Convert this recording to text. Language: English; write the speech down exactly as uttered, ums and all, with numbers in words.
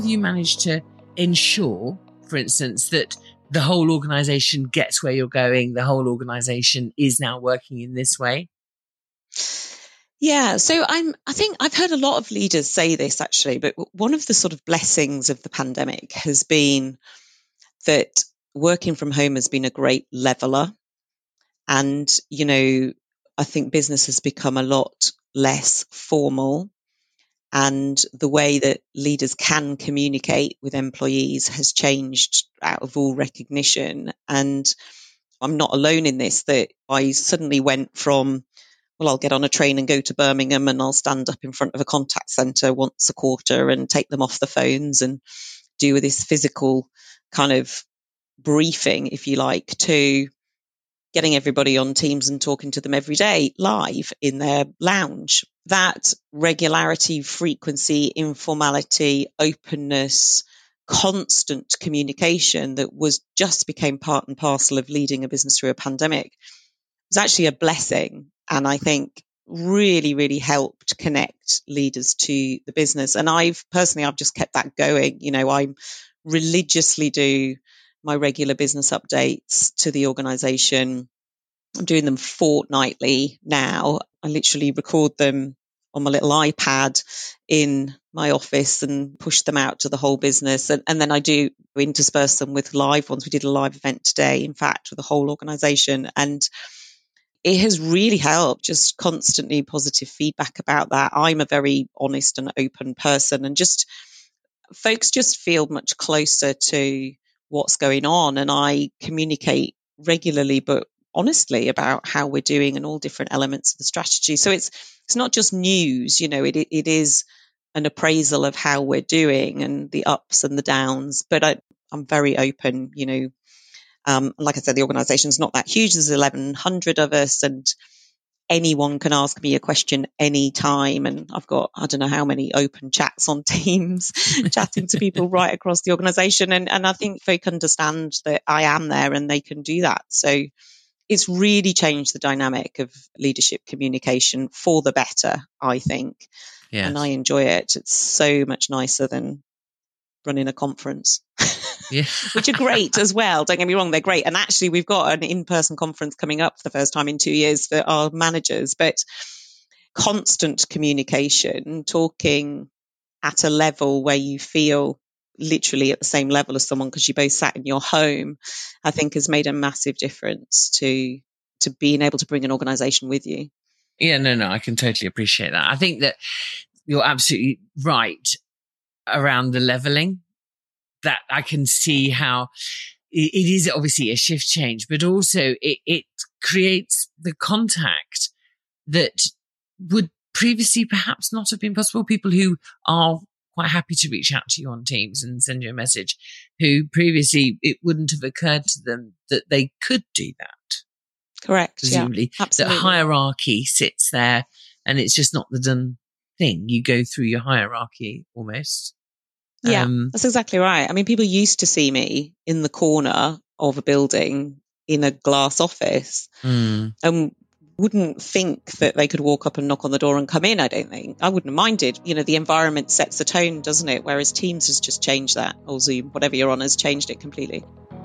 have you managed to ensure, for instance, that the whole organisation gets where you're going, the whole organisation is now working in this way? Yeah, so I'm, I think I've heard a lot of leaders say this actually, but one of the sort of blessings of the pandemic has been that working from home has been a great leveler. And, you know, I think business has become a lot less formal, and the way that leaders can communicate with employees has changed out of all recognition. And I'm not alone in this, that I suddenly went from, well, I'll get on a train and go to Birmingham and I'll stand up in front of a contact centre once a quarter and take them off the phones and do this physical kind of briefing, if you like, to getting everybody on Teams and talking to them every day live in their lounge. That regularity, frequency, informality, openness, constant communication that was just became part and parcel of leading a business through a pandemic was actually a blessing. And I think really, really helped connect leaders to the business. And I've personally, I've just kept that going. You know, I religiously do my regular business updates to the organization. I'm doing them fortnightly now. I literally record them on my little iPad in my office and push them out to the whole business. And, and then I do intersperse them with live ones. We did a live event today, in fact, with the whole organization. And it has really helped, just constantly positive feedback about that. I'm a very honest and open person, and just folks just feel much closer to what's going on. And I communicate regularly, but honestly, about how we're doing and all different elements of the strategy. So it's it's not just news, you know, it it is an appraisal of how we're doing and the ups and the downs. But I, I'm very open, you know. Um, like I said, the organisation's not that huge. There's eleven hundred of us, and anyone can ask me a question anytime. And I've got, I don't know how many open chats on Teams, chatting to people right across the organisation. And, and I think folk understand that I am there and they can do that. So it's really changed the dynamic of leadership communication for the better, I think. Yes. And I enjoy it. It's so much nicer than running a conference. Yeah. Which are great as well. Don't get me wrong, they're great. And actually, we've got an in-person conference coming up for the first time in two years for our managers. But constant communication, talking at a level where you feel literally at the same level as someone because you both sat in your home, I think has made a massive difference to to being able to bring an organisation with you. Yeah, no, no, I can totally appreciate that. I think that you're absolutely right around the levelling. That I can see how it is obviously a shift change, but also it, it creates the contact that would previously perhaps not have been possible. People who are quite happy to reach out to you on Teams and send you a message, who previously it wouldn't have occurred to them that they could do that. Correct. Presumably, yeah, absolutely. That hierarchy sits there and it's just not the done thing. You go through your hierarchy almost. Yeah, um, that's exactly right. I mean, people used to see me in the corner of a building in a glass office mm. and wouldn't think that they could walk up and knock on the door and come in, I don't think. I wouldn't have minded. You know, the environment sets the tone, doesn't it? Whereas Teams has just changed that, or Zoom, whatever you're on, has changed it completely.